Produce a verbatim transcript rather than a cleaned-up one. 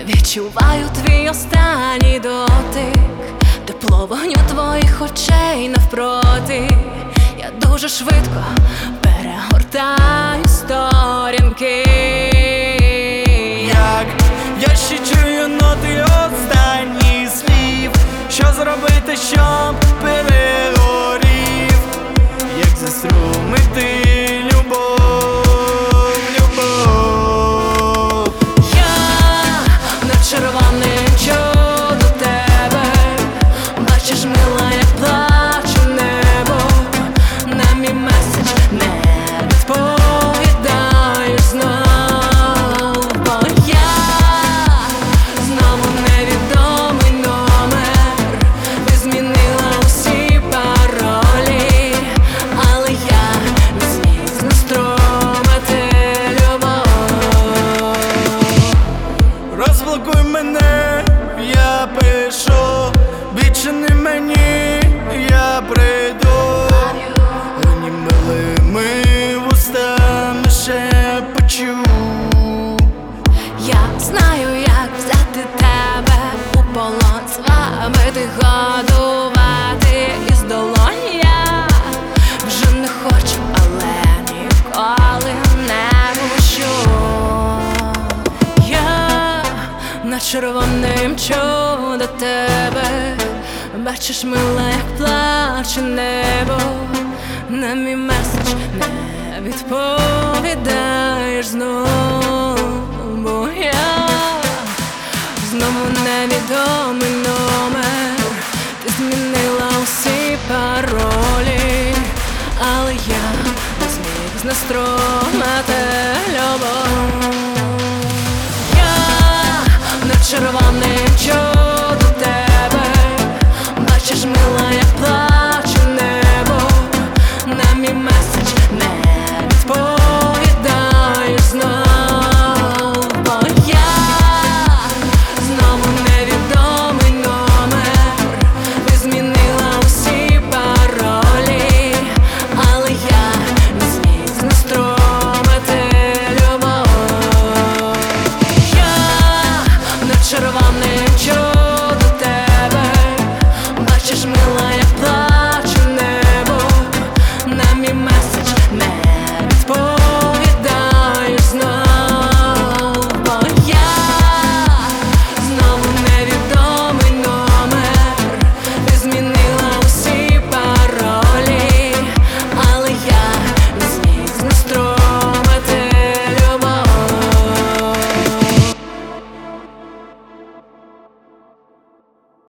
Відчуваю твій останній дотик, тепло вогню твоїх очей навпроти. Я дуже швидко перегортаю сторінки. Як я ще чую ноти останніх слів, що зробити, щоб перегорів, як заструмити любов, любов. Червоним чу до тебе, бачиш, мила, як плаче небо. На мій меседж не відповідаєш знов, бо я знову невідомий номер. Ти змінила усі паролі, але я не зміг знеструмити любов. Розблокуй мене, я пишу, більше не мені, я прийду. Лині милими вустами шепочу. Я знаю, як взяти тебе у полон, з вами ти годувати із долонь. Я вже не хочу, але ніколи не пущу. На червоним чу до тебе, бачиш, мила, як плаче небо. На мій меседж не відповідаєш знову, бо я знову невідомий номер. Ти змінила усі паролі, але я не зміг знеструмити